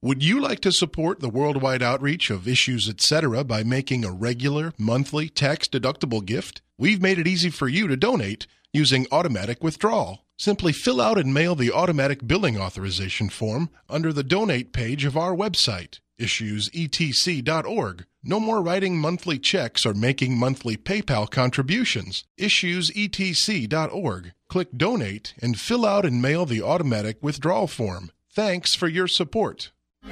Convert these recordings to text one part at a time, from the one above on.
Would you like to support the worldwide outreach of Issues Etc. by making a regular, monthly, tax-deductible gift? We've made it easy for you to donate using automatic withdrawal. Simply fill out and mail the automatic billing authorization form under the donate page of our website, issuesetc.org. No more writing monthly checks or making monthly PayPal contributions. Issuesetc.org. Click Donate and fill out and mail the automatic withdrawal form. Thanks for your support.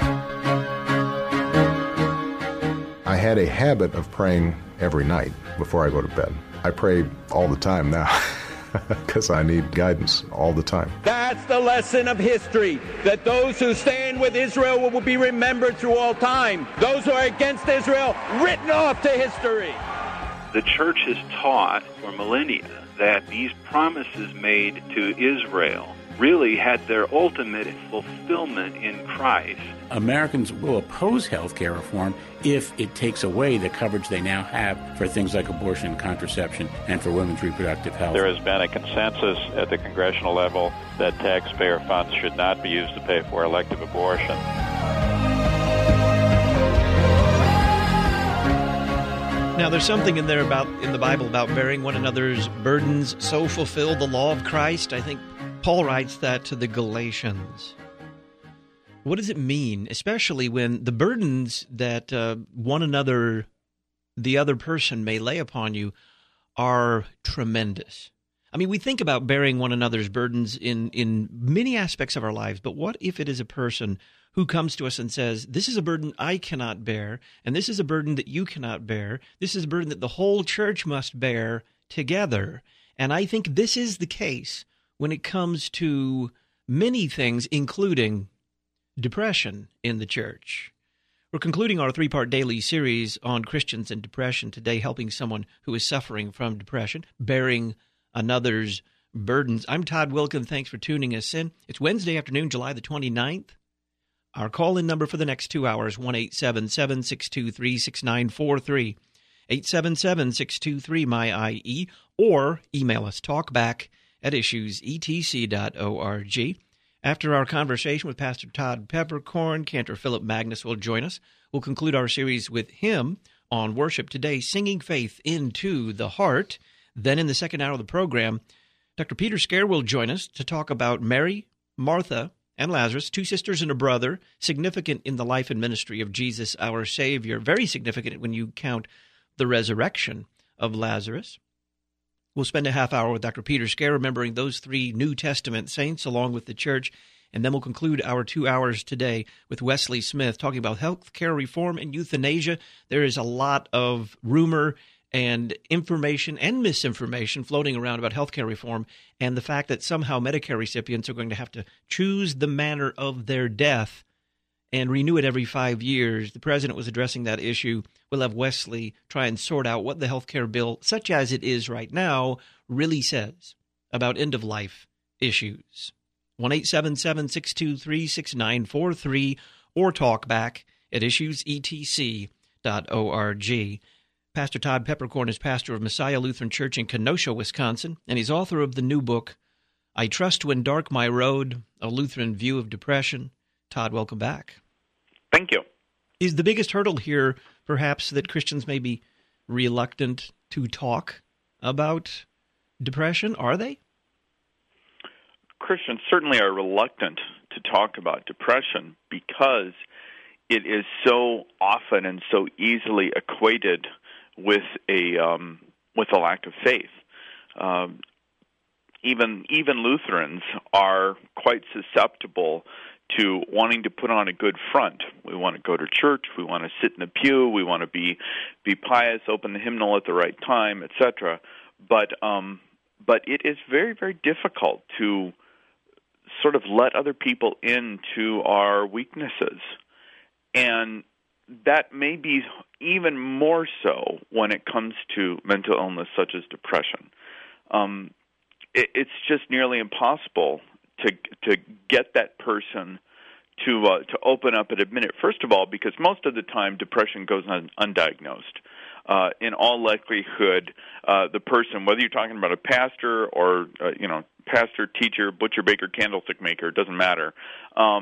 I had a habit of praying every night before I go to bed. I pray all the time now because I need guidance all the time. That's the lesson of history, that those who stand with Israel will be remembered through all time. Those who are against Israel, written off to history. The church has taught for millennia that these promises made to Israel really had their ultimate fulfillment in Christ. Americans will oppose health care reform if it takes away the coverage they now have for things like abortion and contraception and for women's reproductive health. There has been a consensus at the congressional level that taxpayer funds should not be used to pay for elective abortion. Now, there's something in there in the Bible about bearing one another's burdens, so fulfill the law of Christ. I think Paul writes that to the Galatians. What does it mean, especially when the burdens that one another, the other person may lay upon you, are tremendous? I mean, we think about bearing one another's burdens in many aspects of our lives, but what if it is a person who comes to us and says, this is a burden I cannot bear, and this is a burden that you cannot bear. This is a burden that the whole church must bear together. And I think this is the case when it comes to many things, including depression in the church. We're concluding our 3-part daily series on Christians and depression today, helping someone who is suffering from depression, bearing another's burdens. I'm Todd Wilkin. Thanks for tuning us in. It's Wednesday afternoon, July the 29th. Our call-in number for the next 2 hours, 1-877-623-6943, 877-623-MY-IE, or email us, talkback@issuesetc.org. After our conversation with Pastor Todd Peppercorn, Cantor Philip Magnus will join us. We'll conclude our series with him on worship today, Singing Faith into the Heart. Then in the second hour of the program, Dr. Peter Scare will join us to talk about Mary, Martha, and Lazarus, two sisters and a brother, significant in the life and ministry of Jesus, our Savior, very significant when you count the resurrection of Lazarus. We'll spend a half hour with Dr. Peter Scare, remembering those 3 New Testament saints along with the church, and then we'll conclude our 2 hours today with Wesley Smith, talking about health care reform and euthanasia. There is a lot of rumor and information and misinformation floating around about healthcare reform and the fact that somehow Medicare recipients are going to have to choose the manner of their death and renew it every 5 years. The president was addressing that issue. We'll have Wesley try and sort out what the healthcare bill, such as it is right now, really says about end-of-life issues. 1-877-623-6943 or talkback@issuesetc.org. Pastor Todd Peppercorn is pastor of Messiah Lutheran Church in Kenosha, Wisconsin, and he's author of the new book, I Trust When Dark My Road, A Lutheran View of Depression. Todd, welcome back. Thank you. Is the biggest hurdle here perhaps that Christians may be reluctant to talk about depression? Are they? Christians certainly are reluctant to talk about depression because it is so often and so easily equated with a lack of faith. Even Lutherans are quite susceptible to wanting to put on a good front. We want to go to church, we want to sit in a pew, we want to be pious, open the hymnal at the right time, etc. But it is very, very difficult to sort of let other people into our weaknesses. And that may be even more so when it comes to mental illness such as depression. It's just nearly impossible to get that person to open up and admit it. First of all, because most of the time depression goes undiagnosed. In all likelihood, the person, whether you're talking about a pastor or pastor, teacher, butcher, baker, candlestick maker, it doesn't matter.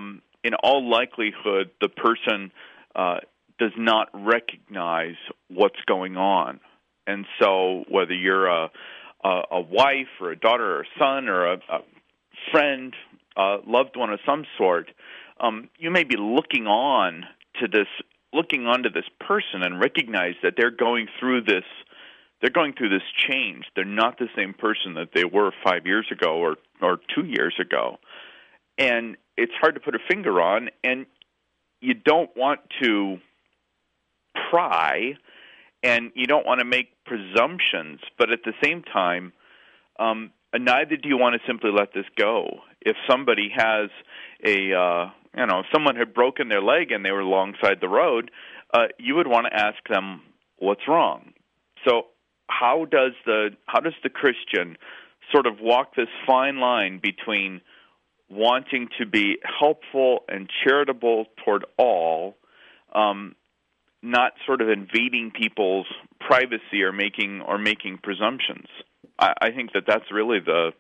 in all likelihood, the person does not recognize what's going on. And so whether you're a wife or a daughter or a son or a friend, loved one of some sort, you may be looking onto this person and recognize that they're going through this change. They're not the same person that they were 5 years ago or 2 years ago. And it's hard to put a finger on, and you don't want to pry, and you don't want to make presumptions, but at the same time, neither do you want to simply let this go. If somebody has if someone had broken their leg and they were alongside the road, you would want to ask them, what's wrong? So how does the Christian sort of walk this fine line between wanting to be helpful and charitable toward all, not sort of invading people's privacy or making presumptions? I think that's really the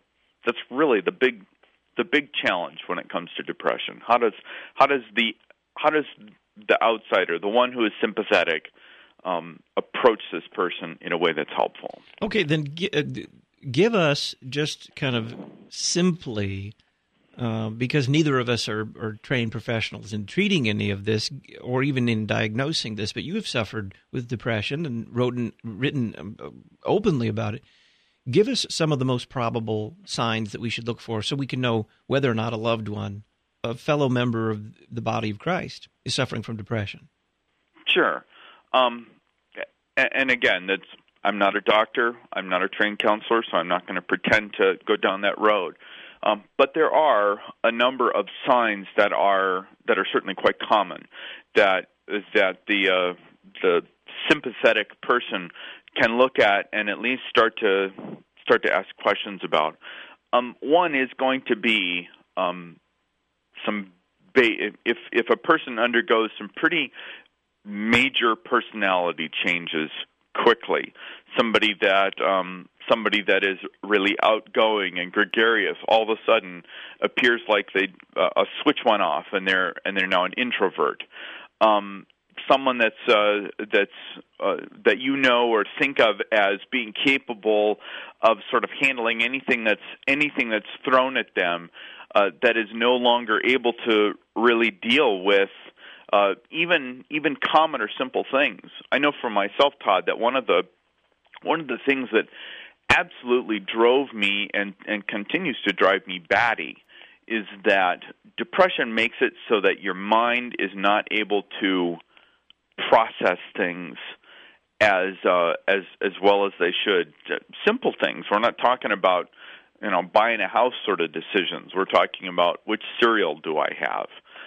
big challenge when it comes to depression. How does the outsider, the one who is sympathetic, approach this person in a way that's helpful? Okay, then give us just kind of simply, because neither of us are trained professionals in treating any of this or even in diagnosing this, but you have suffered with depression and written openly about it. Give us some of the most probable signs that we should look for so we can know whether or not a loved one, a fellow member of the body of Christ, is suffering from depression. Sure. And again, I'm not a doctor. I'm not a trained counselor, so I'm not going to pretend to go down that road. But there are a number of signs that are certainly quite common that the sympathetic person can look at and at least start to ask questions about. One is going to be if a person undergoes some pretty major personality changes quickly, somebody that is really outgoing and gregarious all of a sudden appears like a switch went off and they're now an introvert. Someone that you know or think of as being capable of sort of handling anything that's thrown at them, that is no longer able to really deal with even common or simple things. I know for myself, Todd, that one of the things that absolutely drove me and continues to drive me batty is that depression makes it so that your mind is not able to process things as well as they should. Simple things. We're not talking about buying a house sort of decisions. We're talking about which cereal do I have.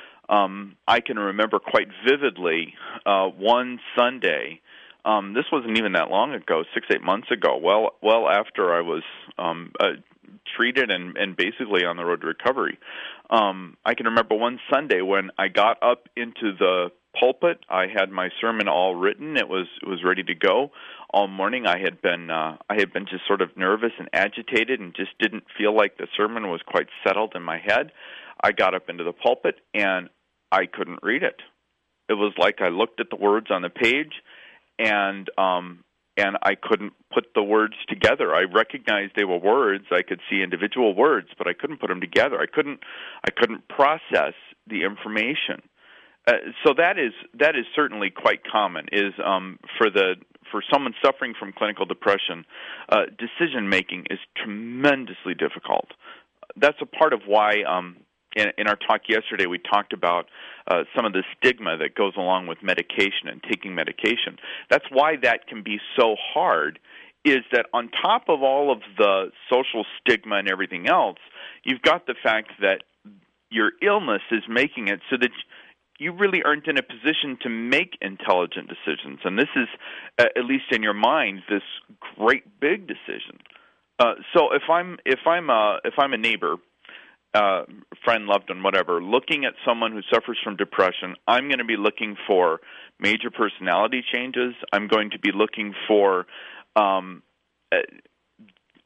I can remember quite vividly one Sunday. This wasn't even that long ago, 6-8 months ago. Well after I was treated and basically on the road to recovery. I can remember one Sunday when I got up into the pulpit. I had my sermon all written. It was ready to go. All morning I had been just sort of nervous and agitated and just didn't feel like the sermon was quite settled in my head. I got up into the pulpit and I couldn't read it. It was like I looked at the words on the page and I couldn't put the words together. I recognized they were words. I could see individual words, but I couldn't put them together. I couldn't process the information. So that is certainly quite common. Is for someone suffering from clinical depression, decision making is tremendously difficult. That's a part of why in our talk yesterday we talked about some of the stigma that goes along with medication and taking medication. That's why that can be so hard, is that on top of all of the social stigma and everything else, you've got the fact that your illness is making it so that you really aren't in a position to make intelligent decisions. And this is, at least in your mind, this great big decision. So if I'm a neighbor, friend, loved one, whatever, looking at someone who suffers from depression, I'm going to be looking for major personality changes. I'm going to be looking for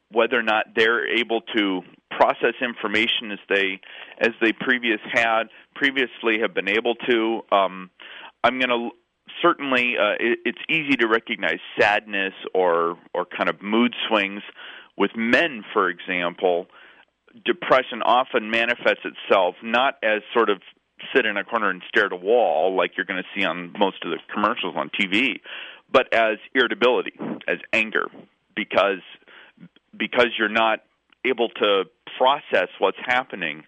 whether or not they're able to process information as they previously have been able to. I'm going to certainly it's easy to recognize sadness or kind of mood swings with men, for example. Depression often manifests itself not as sort of sit in a corner and stare at a wall like you're going to see on most of the commercials on TV, but as irritability, as anger, because you're not able to process what's happening.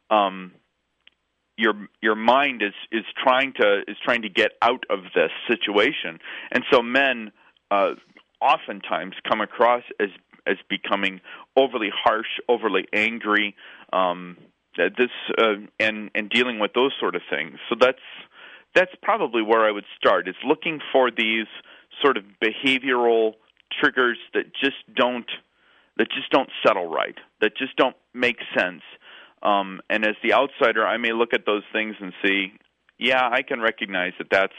Your mind is trying to get out of this situation, and so men oftentimes come across as becoming overly harsh, overly angry, and dealing with those sort of things. So that's probably where I would start. Is looking for these sort of behavioral triggers that just don't settle right, that just don't make sense. And as the outsider, I may look at those things and see, yeah, I can recognize that's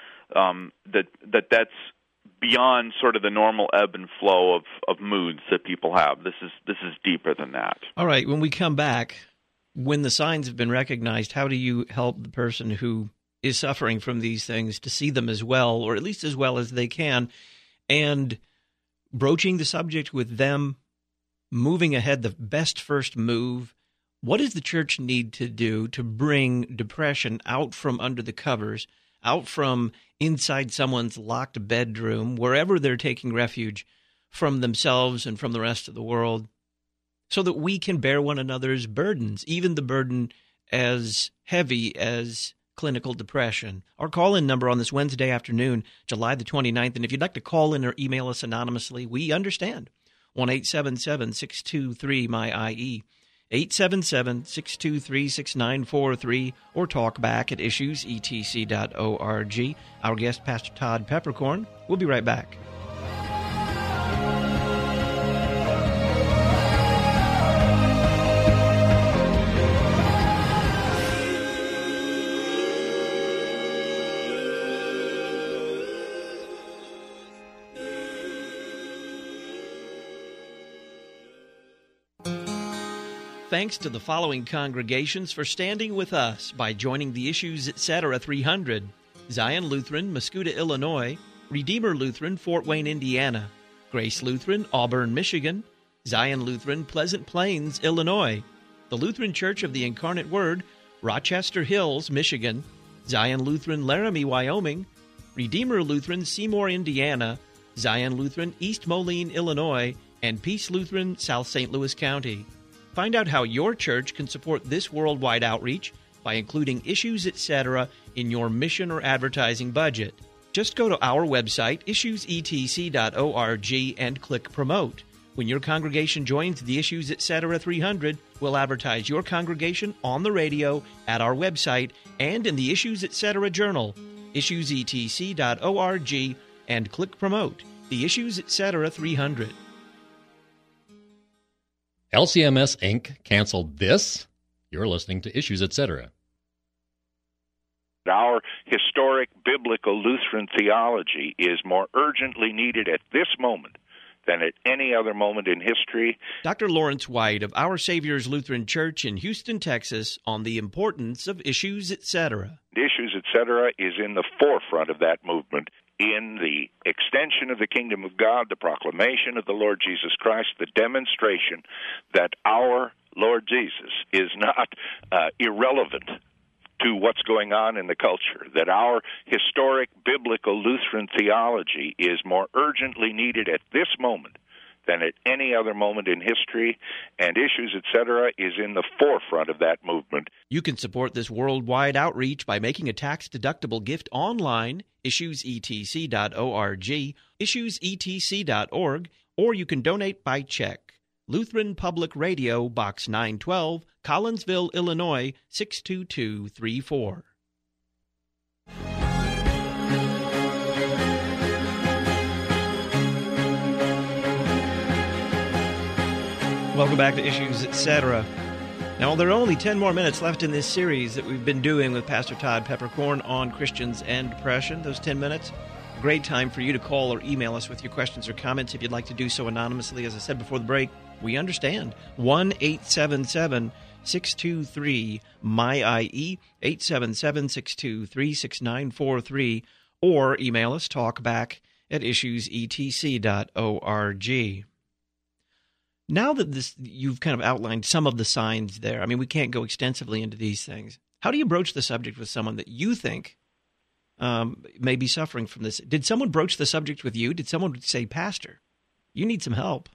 beyond sort of the normal ebb and flow of moods that people have. This is deeper than that. All right. When we come back, when the signs have been recognized, how do you help the person who is suffering from these things to see them as well, or at least as well as they can, and broaching the subject with them, moving ahead, the best first move? What does the church need to do to bring depression out from under the covers, out from inside someone's locked bedroom, wherever they're taking refuge from themselves and from the rest of the world, so that we can bear one another's burdens, even the burden as heavy as clinical depression? Our call-in number on this Wednesday afternoon, July the 29th, and if you'd like to call in or email us anonymously, we understand. 1-877-623-MY-IE, 877-623-6943, or talk back at issuesetc.org. Our guest, Pastor Todd Peppercorn. We'll be right back. Thanks to the following congregations for standing with us by joining the Issues Etc. 300. Zion Lutheran, Mascoutah, Illinois. Redeemer Lutheran, Fort Wayne, Indiana. Grace Lutheran, Auburn, Michigan. Zion Lutheran, Pleasant Plains, Illinois. The Lutheran Church of the Incarnate Word, Rochester Hills, Michigan. Zion Lutheran, Laramie, Wyoming. Redeemer Lutheran, Seymour, Indiana. Zion Lutheran, East Moline, Illinois. And Peace Lutheran, South St. Louis County. Find out how your church can support this worldwide outreach by including Issues Etc. in your mission or advertising budget. Just go to our website, issuesetc.org, and click Promote. When your congregation joins the Issues Etc. 300, we'll advertise your congregation on the radio, at our website, and in the Issues Etc. Journal, issuesetc.org, and click Promote. The Issues Etc. 300. LCMS, Inc. canceled this? You're listening to Issues Etc. Our historic biblical Lutheran theology is more urgently needed at this moment than at any other moment in history. Dr. Lawrence White of Our Savior's Lutheran Church in Houston, Texas, on the importance of Issues Etc. Issues Etc. is in the forefront of that movement, in the extension of the kingdom of God, the proclamation of the Lord Jesus Christ, the demonstration that our Lord Jesus is not irrelevant to what's going on in the culture, that our historic biblical Lutheran theology is more urgently needed at this moment than at any other moment in history, and Issues Etc. is in the forefront of that movement. You can support this worldwide outreach by making a tax-deductible gift online, issuesetc.org, issuesetc.org, or you can donate by check. Lutheran Public Radio, Box 912, Collinsville, Illinois, 62234. Welcome back to Issues Etc. Now, there are only 10 more minutes left in this series that we've been doing with Pastor Todd Peppercorn on Christians and depression. Those 10 minutes Great time for you to call or email us with your questions or comments if you'd like to do so anonymously. As I said before the break, we understand. 1-877-623-MY-IE, 877-623-6943, or email us, talkback@issuesetc.org. Now that you've kind of outlined some of the signs there, I mean, we can't go extensively into these things. How do you broach the subject with someone that you think may be suffering from this? Did someone broach the subject with you? Did someone say, Pastor, you need some help?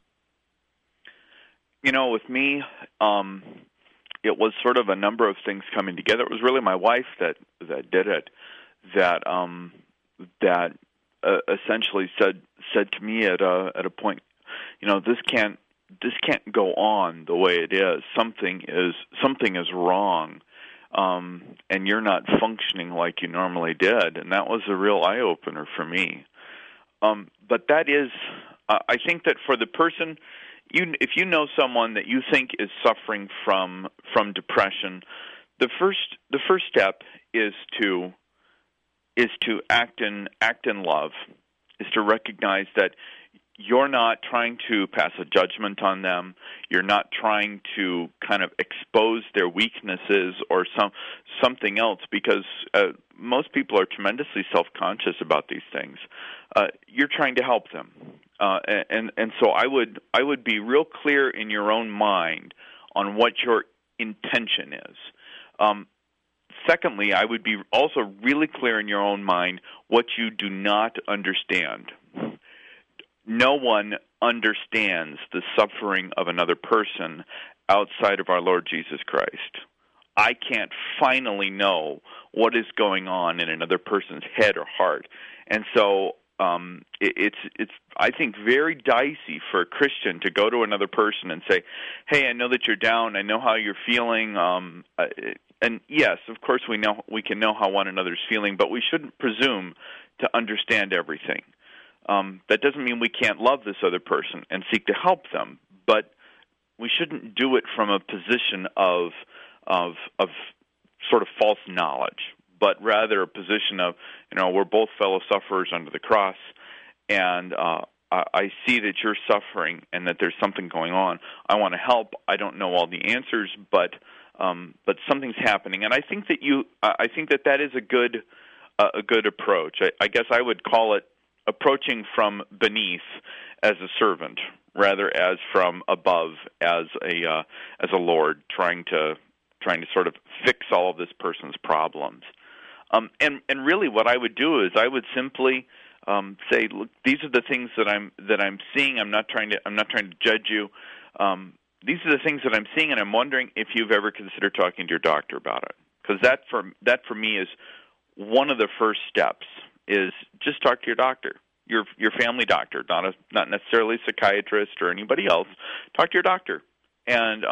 With me, it was sort of a number of things coming together. It was really my wife that did it, that essentially said to me at a point, this can't go on the way it is. Something is wrong. And you're not functioning like you normally did. And that was a real eye-opener for me. But that is, I think that for the person, if you know someone that you think is suffering from depression, the first step is to act in love, is to recognize that you're not trying to pass a judgment on them. You're not trying to kind of expose their weaknesses or something else, because most people are tremendously self-conscious about these things. You're trying to help them, and so I would be real clear in your own mind on what your intention is. Secondly, I would be also really clear in your own mind what you do not understand. No one understands the suffering of another person outside of our Lord Jesus Christ. I can't finally know what is going on in another person's head or heart. And so it's I think very dicey for a Christian to go to another person and say, hey, I know that you're down. I know how you're feeling. And yes, of course we can know how one another's feeling, but we shouldn't presume to understand everything. That doesn't mean we can't love this other person and seek to help them, but we shouldn't do it from a position of sort of false knowledge, but rather a position of, we're both fellow sufferers under the cross, and I see that you're suffering and that there's something going on. I want to help. I don't know all the answers, but something's happening, and I think that is a good approach. I guess I would call it approaching from beneath as a servant, rather as from above as a Lord, trying to sort of fix all of this person's problems. And really, what I would do is I would simply say, look, these are the things that I'm seeing. I'm not trying to judge you. These are the things that I'm seeing, and I'm wondering if you've ever considered talking to your doctor about it, because that for me is one of the first steps. Is just talk to your doctor, your family doctor, not necessarily a psychiatrist or anybody else. Talk to your doctor, and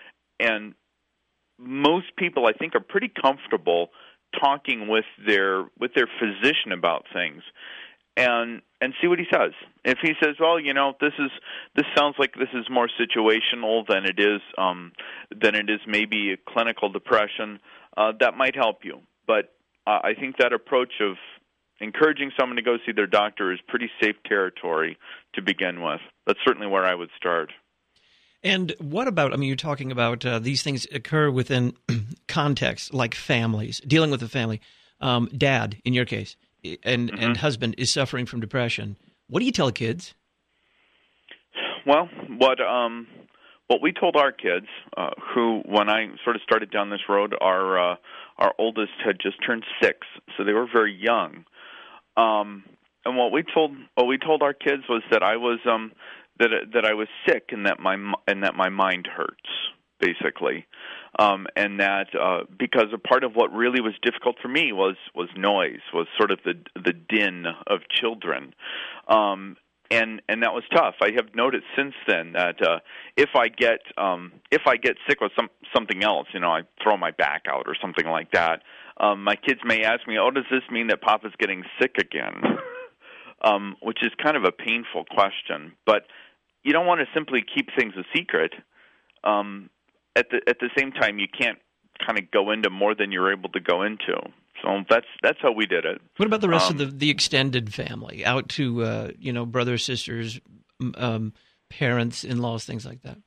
most people, I think, are pretty comfortable talking with their physician about things, and see what he says. If he says, well, this sounds like this is more situational than it is maybe a clinical depression, that might help you. But I think that approach of encouraging someone to go see their doctor is pretty safe territory to begin with. That's certainly where I would start. And what about, you're talking about these things occur within context, like families, dealing with a family. Dad, in your case, and husband is suffering from depression. What do you tell kids? Well, what we told our kids, who, when I sort of started down this road, our oldest had just turned 6, so they were very young. And what we told our kids was that I was that I was sick and that my mind hurts, basically, and that because a part of what really was difficult for me was noise, was sort of the din of children, and that was tough. I have noticed since then that if I get sick with something else, I throw my back out or something like that, my kids may ask me, "Oh, does this mean that Papa's getting sick again?" Which is kind of a painful question, but you don't want to simply keep things a secret. At the same time, you can't kind of go into more than you're able to go into. So that's how we did it. What about the rest of the extended family, out to brothers, sisters, parents, in-laws, things like that?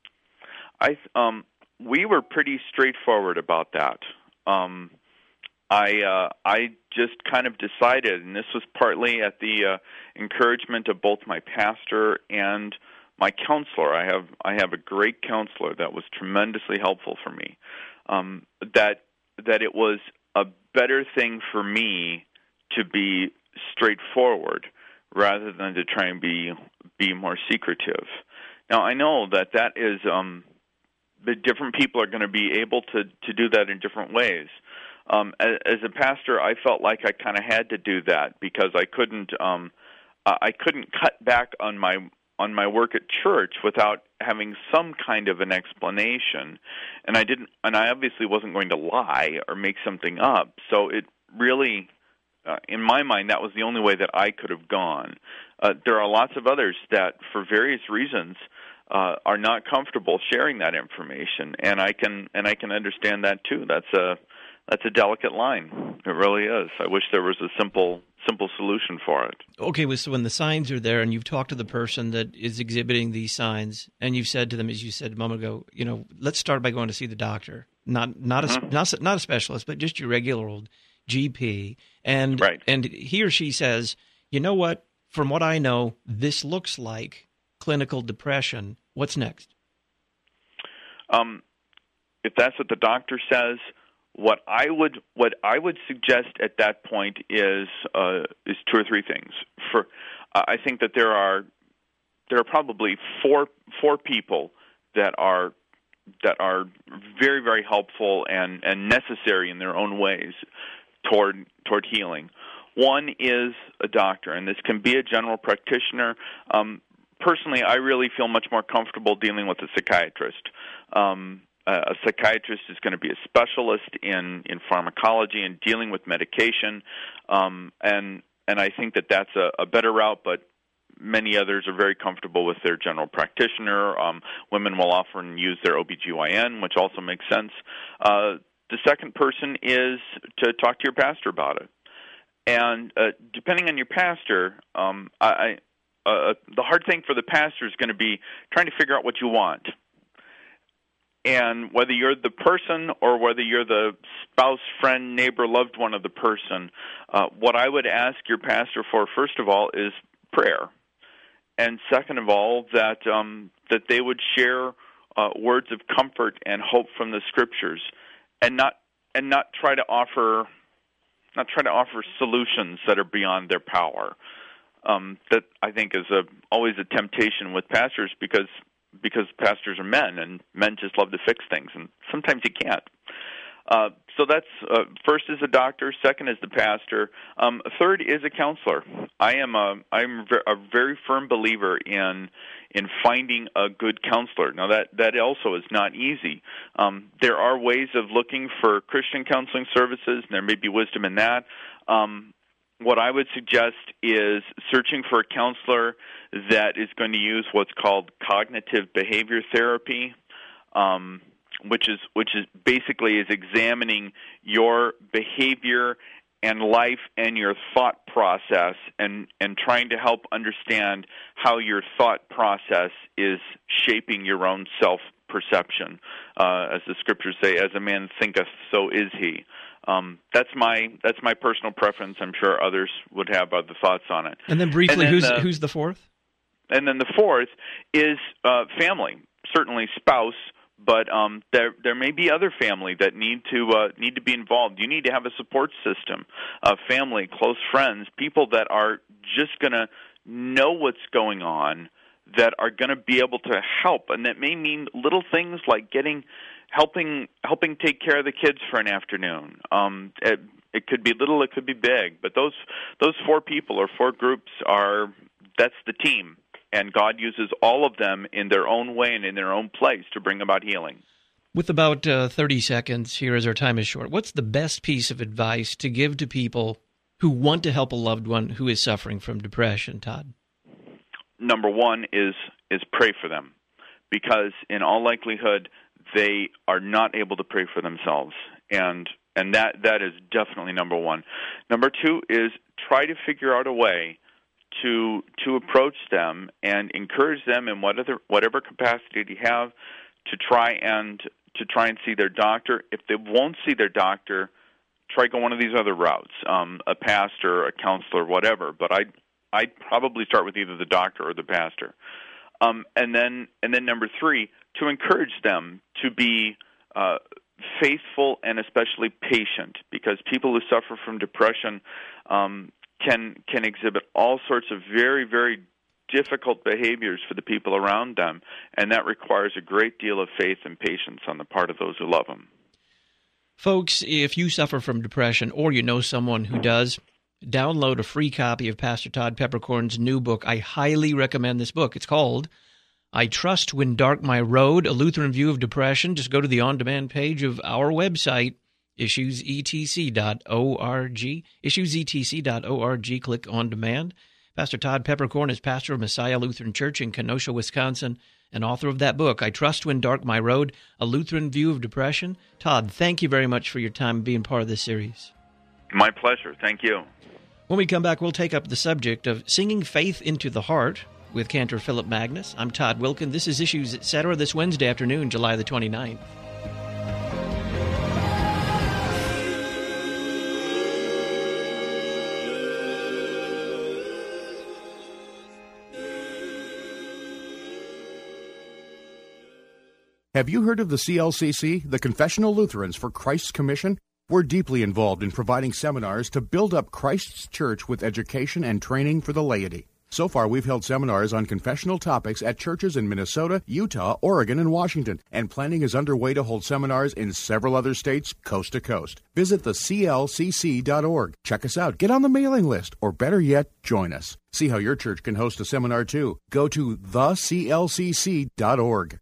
We were pretty straightforward about that. I just kind of decided, and this was partly at the encouragement of both my pastor and my counselor. I have a great counselor that was tremendously helpful for me. That it was a better thing for me to be straightforward rather than to try and be more secretive. Now I know that is the different people are going to be able to do that in different ways. As a pastor, I felt like I kind of had to do that because I couldn't cut back on my work at church without having some kind of an explanation, and I obviously wasn't going to lie or make something up. So it really, in my mind, that was the only way that I could have gone. There are lots of others that, for various reasons, are not comfortable sharing that information, and I can understand that too. That's a delicate line. It really is. I wish there was a simple solution for it. Okay, so when the signs are there and you've talked to the person that is exhibiting these signs and you've said to them, as you said a moment ago, let's start by going to see the doctor, not a specialist, but just your regular old GP. And right. And he or she says, you know what, from what I know, this looks like clinical depression. What's next? If that's what the doctor says, what I would suggest at that point is 2 or 3 things. I think that there are probably four people that are very, very helpful and necessary in their own ways toward healing. One is a doctor, and this can be a general practitioner. Personally, I really feel much more comfortable dealing with a psychiatrist. A psychiatrist is going to be a specialist in pharmacology and dealing with medication, and I think that that's a better route, but many others are very comfortable with their general practitioner. Women will often use their OBGYN, which also makes sense. The second person is to talk to your pastor about it. And depending on your pastor, the hard thing for the pastor is going to be trying to figure out what you want. And whether you're the person or whether you're the spouse, friend, neighbor, loved one of the person, what I would ask your pastor for, first of all, is prayer. And second of all, that they would share words of comfort and hope from the Scriptures, and not try to offer solutions that are beyond their power. That I think is always a temptation with pastors because pastors are men, and men just love to fix things, and sometimes you can't. So that's first is a doctor, second is the pastor, third is a counselor. I'm a very firm believer in finding a good counselor. Now that also is not easy. There are ways of looking for Christian counseling services, and there may be wisdom in that. What I would suggest is searching for a counselor that is going to use what's called cognitive behavior therapy, which is basically is examining your behavior and life and your thought process and trying to help understand how your thought process is shaping your own self-perception. As the Scriptures say, as a man thinketh, so is he. That's my personal preference. I'm sure others would have other thoughts on it. And then briefly, who's the fourth? And then the fourth is family, certainly spouse, but there may be other family that need to be involved. You need to have a support system, family, close friends, people that are just going to know what's going on, that are going to be able to help, and that may mean little things like helping take care of the kids for an afternoon. It could be little, it could be big, but those 4 people or 4 groups that's the team, and God uses all of them in their own way and in their own place to bring about healing. With about 30 seconds here, as our time is short, what's the best piece of advice to give to people who want to help a loved one who is suffering from depression, Todd? Number one is pray for them, because in all likelihood they are not able to pray for themselves, and And that is definitely number one. Number two is try to figure out a way to approach them and encourage them in whatever capacity you have to try and see their doctor. If they won't see their doctor, try go one of these other routes, a pastor, a counselor, whatever. But I'd probably start with either the doctor or the pastor. And then number three, to encourage them to be faithful and especially patient, because people who suffer from depression can exhibit all sorts of very, very difficult behaviors for the people around them, and that requires a great deal of faith and patience on the part of those who love them. Folks, if you suffer from depression or you know someone who does, download a free copy of Pastor Todd Peppercorn's new book. I highly recommend this book. It's called I Trust When Dark My Road, A Lutheran View of Depression. Just go to the on-demand page of our website, issuesetc.org. Issuesetc.org, click on demand. Pastor Todd Peppercorn is pastor of Messiah Lutheran Church in Kenosha, Wisconsin, and author of that book, I Trust When Dark My Road, A Lutheran View of Depression. Todd, thank you very much for your time being part of this series. My pleasure. Thank you. When we come back, we'll take up the subject of singing faith into the heart with Cantor Philip Magnus. I'm Todd Wilkin. This is Issues, Etc. this Wednesday afternoon, July the 29th. Have you heard of the CLCC, the Confessional Lutherans for Christ's Commission? We're deeply involved in providing seminars to build up Christ's church with education and training for the laity. So far, we've held seminars on confessional topics at churches in Minnesota, Utah, Oregon, and Washington, and planning is underway to hold seminars in several other states, coast to coast. Visit the CLCC.org. Check us out, get on the mailing list, or better yet, join us. See how your church can host a seminar too. Go to theclcc.org.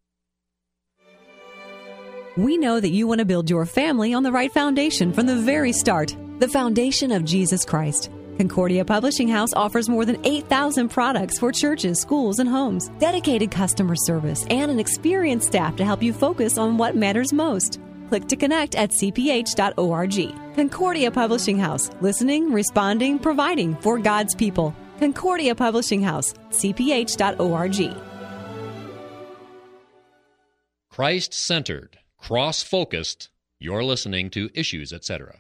We know that you want to build your family on the right foundation from the very start, the foundation of Jesus Christ. Concordia Publishing House offers more than 8,000 products for churches, schools, and homes, dedicated customer service, and an experienced staff to help you focus on what matters most. Click to connect at cph.org. Concordia Publishing House, listening, responding, providing for God's people. Concordia Publishing House, cph.org. Christ-centered, cross-focused, you're listening to Issues, Etc.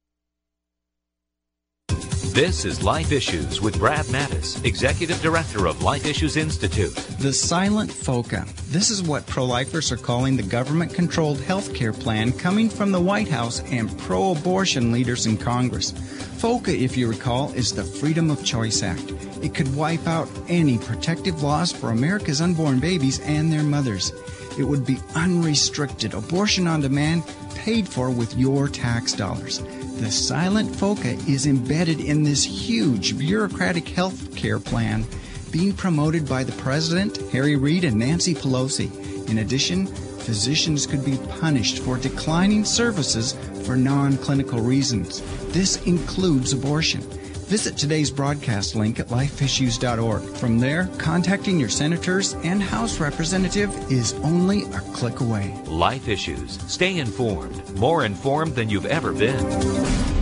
This is Life Issues with Brad Mattis, Executive Director of Life Issues Institute. The silent FOCA. This is what pro-lifers are calling the government-controlled health care plan coming from the White House and pro-abortion leaders in Congress. FOCA, if you recall, is the Freedom of Choice Act. It could wipe out any protective laws for America's unborn babies and their mothers. It would be unrestricted abortion on demand, paid for with your tax dollars. The silent FOCA is embedded in this huge bureaucratic health care plan being promoted by the President, Harry Reid, and Nancy Pelosi. In addition, physicians could be punished for declining services for non-clinical reasons. This includes abortion. Visit today's broadcast link at lifeissues.org. From there, contacting your senators and House representative is only a click away. Life Issues. Stay informed. More informed than you've ever been.